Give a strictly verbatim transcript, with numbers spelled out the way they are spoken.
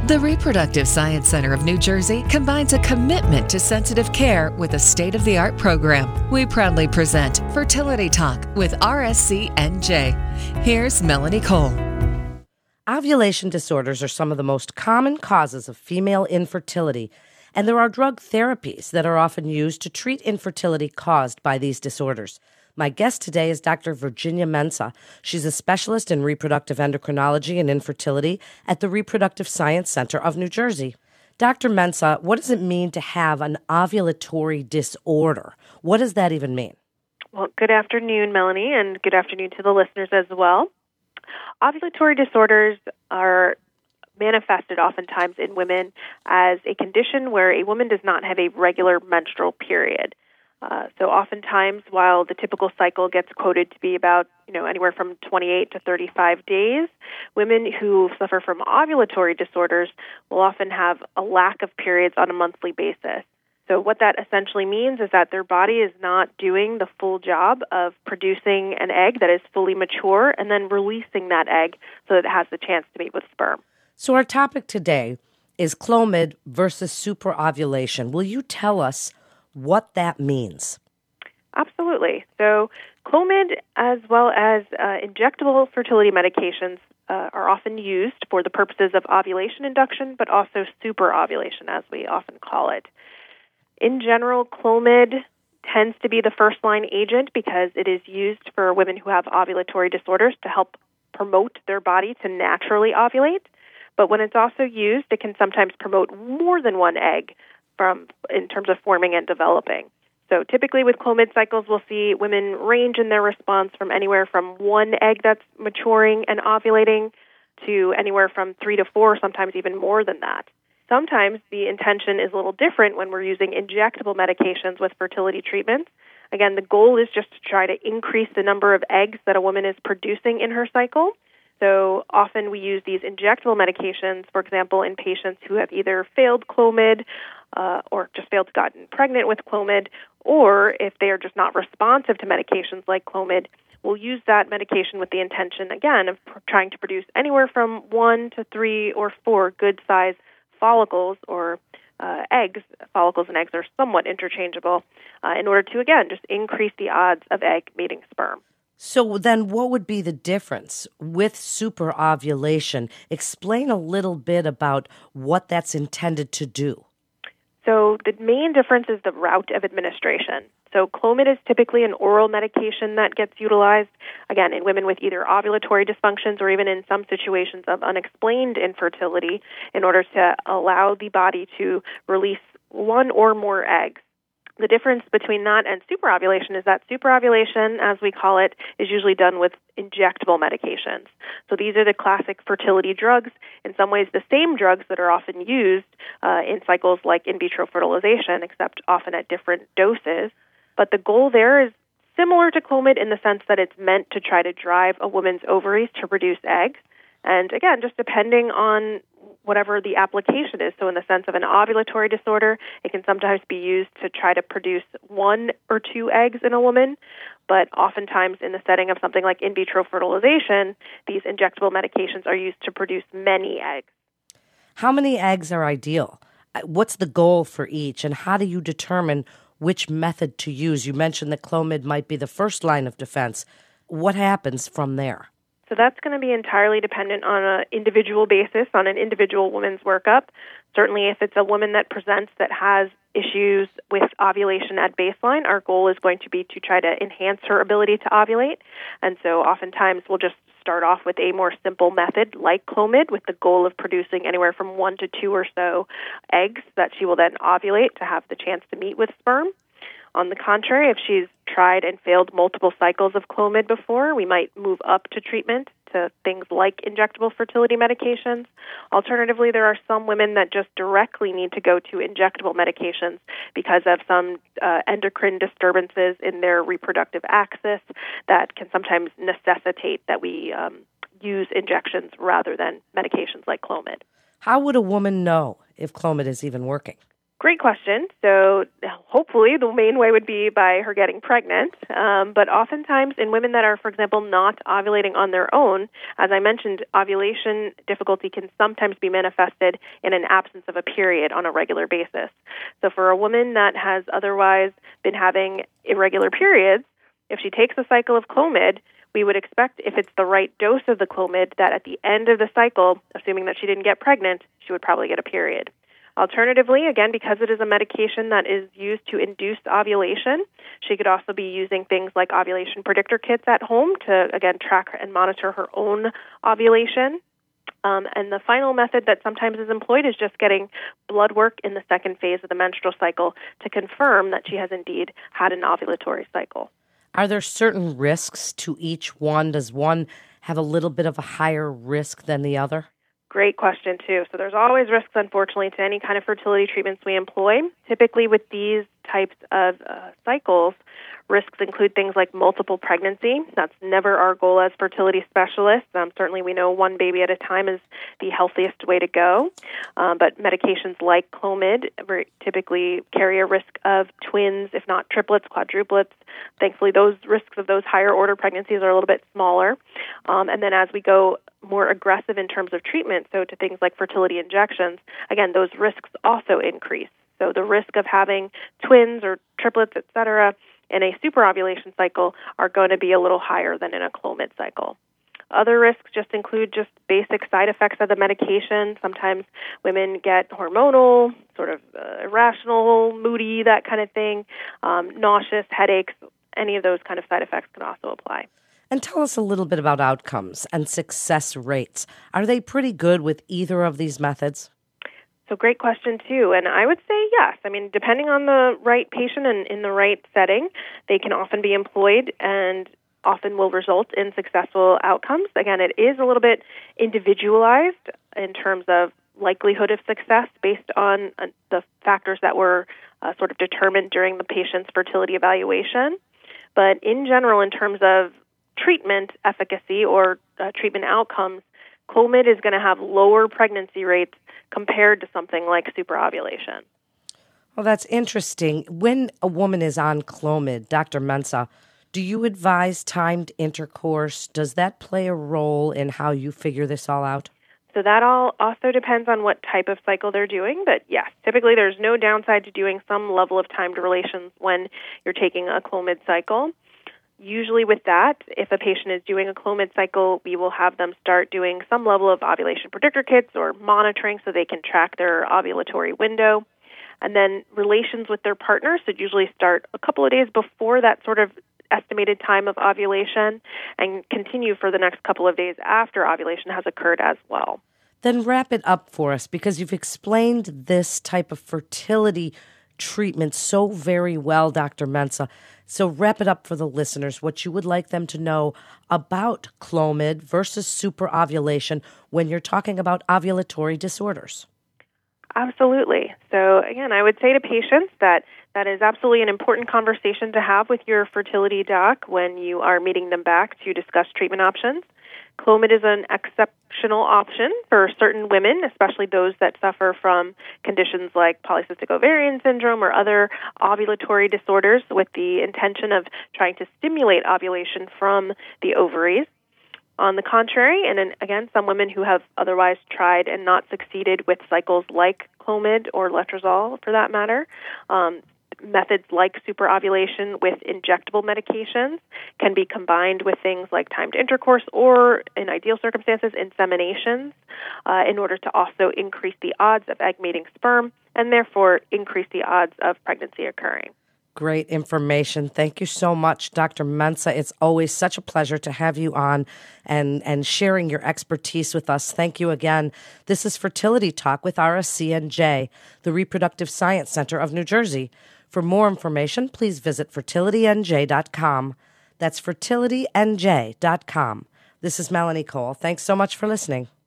The Reproductive Science Center of New Jersey combines a commitment to sensitive care with a state-of-the-art program. We proudly present Fertility Talk with R S C N J. Here's Melanie Cole. Ovulation disorders are some of the most common causes of female infertility, and there are drug therapies that are often used to treat infertility caused by these disorders. My guest today is Doctor Virginia Mensah. She's a specialist in reproductive endocrinology and infertility at the Reproductive Science Center of New Jersey. Doctor Mensah, what does it mean to have an ovulatory disorder? What does that even mean? Well, good afternoon, Melanie, and good afternoon to the listeners as well. Ovulatory disorders are manifested oftentimes in women as a condition where a woman does not have a regular menstrual period. Uh, so oftentimes, while the typical cycle gets quoted to be about, you know, anywhere from twenty-eight to thirty-five days, women who suffer from ovulatory disorders will often have a lack of periods on a monthly basis. So what that essentially means is that their body is not doing the full job of producing an egg that is fully mature and then releasing that egg so that it has the chance to meet with sperm. So our topic today is Clomid versus superovulation. Will you tell us what that means? Absolutely. So Clomid, as well as uh, injectable fertility medications, uh, are often used for the purposes of ovulation induction, but also superovulation, as we often call it. In general, Clomid tends to be the first-line agent because it is used for women who have ovulatory disorders to help promote their body to naturally ovulate. But when it's also used, it can sometimes promote more than one egg from in terms of forming and developing. So typically with Clomid cycles, we'll see women range in their response from anywhere from one egg that's maturing and ovulating to anywhere from three to four, sometimes even more than that. Sometimes the intention is a little different when we're using injectable medications with fertility treatments. Again, the goal is just to try to increase the number of eggs that a woman is producing in her cycle. So often we use these injectable medications, for example, in patients who have either failed Clomid uh, or just failed to gotten pregnant with Clomid, or if they are just not responsive to medications like Clomid, we'll use that medication with the intention, again, of pr- trying to produce anywhere from one to three or four good-sized follicles or uh, eggs. Follicles and eggs are somewhat interchangeable uh, in order to, again, just increase the odds of egg meeting sperm. So then what would be the difference with superovulation? Explain a little bit about what that's intended to do. So the main difference is the route of administration. So Clomid is typically an oral medication that gets utilized, again, in women with either ovulatory dysfunctions or even in some situations of unexplained infertility in order to allow the body to release one or more eggs. The difference between that and superovulation is that superovulation, as we call it, is usually done with injectable medications. So these are the classic fertility drugs, in some ways the same drugs that are often used uh, in cycles like in vitro fertilization, except often at different doses. But the goal there is similar to Clomid in the sense that it's meant to try to drive a woman's ovaries to produce eggs. And again, just depending on whatever the application is. So in the sense of an ovulatory disorder, it can sometimes be used to try to produce one or two eggs in a woman. But oftentimes in the setting of something like in vitro fertilization, these injectable medications are used to produce many eggs. How many eggs are ideal? What's the goal for each? And how do you determine which method to use? You mentioned that Clomid might be the first line of defense. What happens from there? So that's going to be entirely dependent on an individual basis, on an individual woman's workup. Certainly if it's a woman that presents that has issues with ovulation at baseline, our goal is going to be to try to enhance her ability to ovulate. And so oftentimes we'll just start off with a more simple method like Clomid with the goal of producing anywhere from one to two or so eggs that she will then ovulate to have the chance to meet with sperm. On the contrary, if she's tried and failed multiple cycles of Clomid before, we might move up to treatment to things like injectable fertility medications. Alternatively, there are some women that just directly need to go to injectable medications because of some uh, endocrine disturbances in their reproductive axis that can sometimes necessitate that we um, use injections rather than medications like Clomid. How would a woman know if Clomid is even working? Great question. So hopefully the main way would be by her getting pregnant. Um, but oftentimes in women that are, for example, not ovulating on their own, as I mentioned, ovulation difficulty can sometimes be manifested in an absence of a period on a regular basis. So for a woman that has otherwise been having irregular periods, if she takes a cycle of Clomid, we would expect, if it's the right dose of the Clomid, that at the end of the cycle, assuming that she didn't get pregnant, she would probably get a period. Alternatively, again, because it is a medication that is used to induce ovulation, she could also be using things like ovulation predictor kits at home to, again, track and monitor her own ovulation. Um, and the final method that sometimes is employed is just getting blood work in the second phase of the menstrual cycle to confirm that she has indeed had an ovulatory cycle. Are there certain risks to each one? Does one have a little bit of a higher risk than the other? Great question, too. So there's always risks, unfortunately, to any kind of fertility treatments we employ. Typically with these types of uh, cycles, risks include things like multiple pregnancy. That's never our goal as fertility specialists. Um, certainly we know one baby at a time is the healthiest way to go. Um, but medications like Clomid typically carry a risk of twins, if not triplets, quadruplets. Thankfully, those risks of those higher order pregnancies are a little bit smaller. Um, and then as we go more aggressive in terms of treatment, so to things like fertility injections, again, those risks also increase. So the risk of having twins or triplets, et cetera, in a superovulation cycle are going to be a little higher than in a Clomid cycle. Other risks just include just basic side effects of the medication. Sometimes women get hormonal, sort of uh, irrational, moody, that kind of thing, um, nauseous, headaches. Any of those kind of side effects can also apply. And tell us a little bit about outcomes and success rates. Are they pretty good with either of these methods? So great question, too. And I would say yes. I mean, depending on the right patient and in the right setting, they can often be employed and often will result in successful outcomes. Again, it is a little bit individualized in terms of likelihood of success based on uh, the factors that were uh, sort of determined during the patient's fertility evaluation. But in general, in terms of treatment efficacy or uh, treatment outcomes, Clomid is going to have lower pregnancy rates compared to something like superovulation. Well, that's interesting. When a woman is on Clomid, Doctor Mensah, do you advise timed intercourse? Does that play a role in how you figure this all out? So that all also depends on what type of cycle they're doing. But yes, typically there's no downside to doing some level of timed relations when you're taking a Clomid cycle. Usually with that, if a patient is doing a Clomid cycle, we will have them start doing some level of ovulation predictor kits or monitoring so they can track their ovulatory window. And then relations with their partner should usually start a couple of days before that sort of estimated time of ovulation and continue for the next couple of days after ovulation has occurred as well. Then wrap it up for us, because you've explained this type of fertility treatment so very well, Doctor Mensah. So wrap it up for the listeners, what you would like them to know about Clomid versus superovulation when you're talking about ovulatory disorders. Absolutely. So again, I would say to patients that that is absolutely an important conversation to have with your fertility doc when you are meeting them back to discuss treatment options. Clomid is an exceptional option for certain women, especially those that suffer from conditions like polycystic ovarian syndrome or other ovulatory disorders, with the intention of trying to stimulate ovulation from the ovaries. On the contrary, and then, again, some women who have otherwise tried and not succeeded with cycles like Clomid or letrozole, for that matter, um, methods like superovulation with injectable medications can be combined with things like timed intercourse or, in ideal circumstances, inseminations uh, in order to also increase the odds of egg-mating sperm and therefore increase the odds of pregnancy occurring. Great information. Thank you so much, Doctor Mensah. It's always such a pleasure to have you on and, and sharing your expertise with us. Thank you again. This is Fertility Talk with R S C N J, the Reproductive Science Center of New Jersey. For more information, please visit fertility n j dot com. That's fertility n j dot com. This is Melanie Cole. Thanks so much for listening.